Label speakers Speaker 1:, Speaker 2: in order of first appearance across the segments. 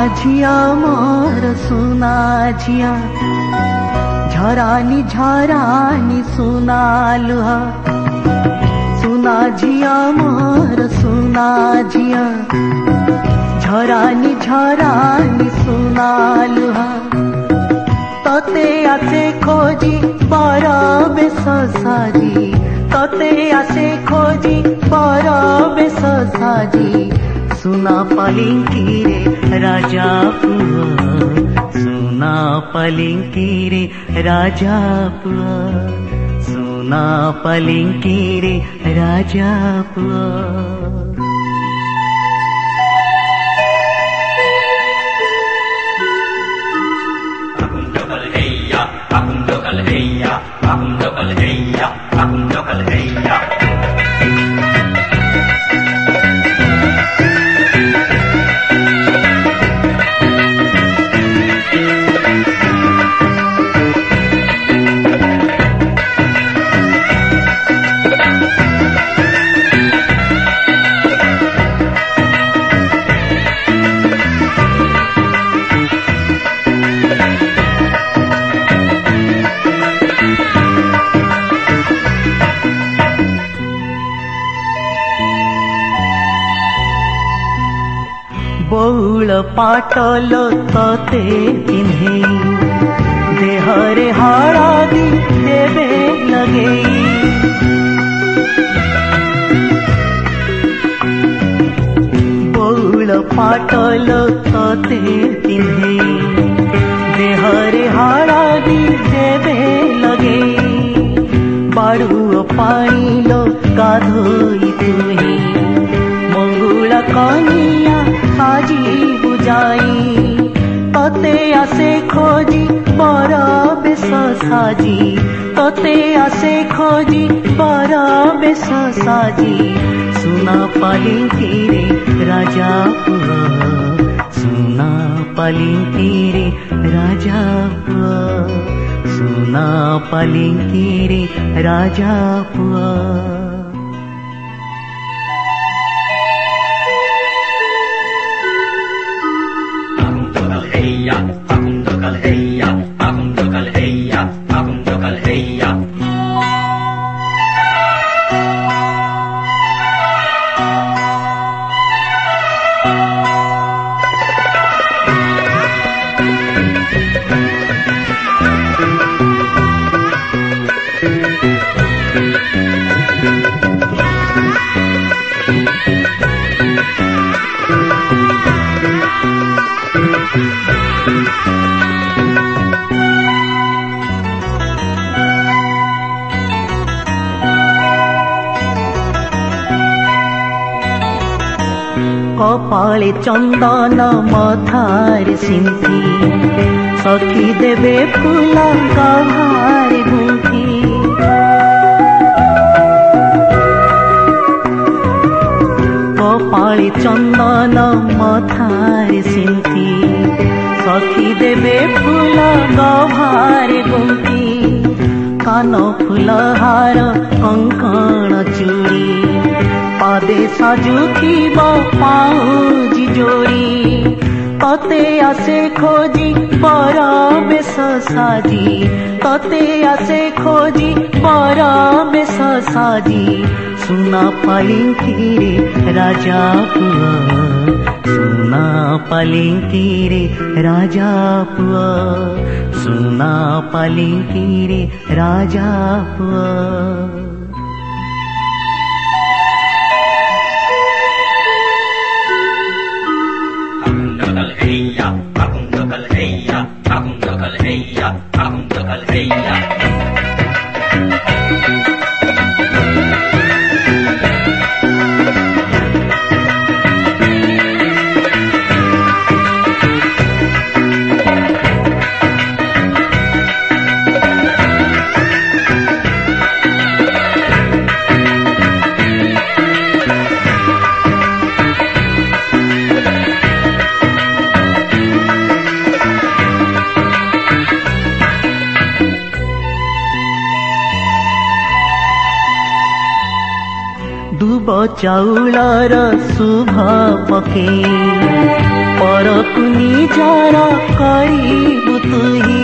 Speaker 1: झिया मोर सुना झिया झरानी झरानी सुना लुहा सुना झिया मोर सुना झिया झरानी झरानी सुना लुहा तते आसे खोजी पर बेस साजी तते आसे खोजी पर बेस साजी सुना पालिंकी रे राजा पुआ सुना पालिंकी रे राजा पुआ सुना पालिंकी रे राजा पुआ बौल पाटल तते पिन्हे देहरे हळदी देवे लगे बौल पाटल तते पिन्हे देहरे हळदी देवे लगे बाड़ू पानी लो गाधोई तुही मंगुला कनिया साजी बुझाई तते आसे खोजी बर बेस साजी तते आसे खोजी बर बेस साजी सुना पालिंकी रे राजा पुआ सुना पालिंकी रे राजा पुआ सुना पालिंकी रे राजा पुआ कपाले चंदन मथार सिंथी सखी देवे फूला गभार गुंथी कपाले चंदन मथार सिंथी सखी देवे फूला गभार गुंथी कान फूल हार कंकण चूड़ी पादे साजुथिब पाउजी जोड़ी तते आसे खोजी पर बेस साजी तते आसे खोजी पर बेस साजी सुना पालिंकी रे राजा पुआ सुना पालिंकी रे राजा पुआ सुना पालिंकी रे राजा पुआ दुब चाउलर शुभ पके परकु निजर करिबु तुही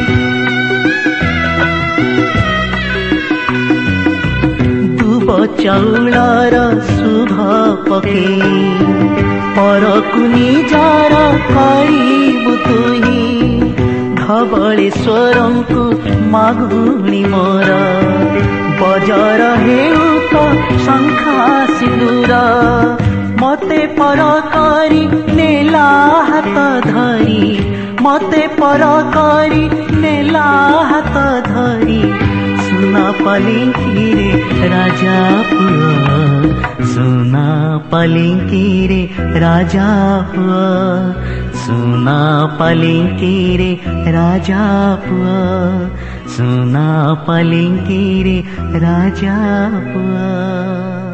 Speaker 1: दुब चाउलर शुभ पके परकु निजर करिबु तुही धवळेश्वरंकु मागुणी मोर बजार हेउ तो शंखा सिंदूर मते पर करी नेला हाथ धरी मते पर करी नेला हाथ धरी सुना पालिंकी रे राजा पुआ सुना पालिंकी रे राजा पुआ सुना पालिंकी रे राजा पुआ सुना पालिंकी रे राजा पुआ।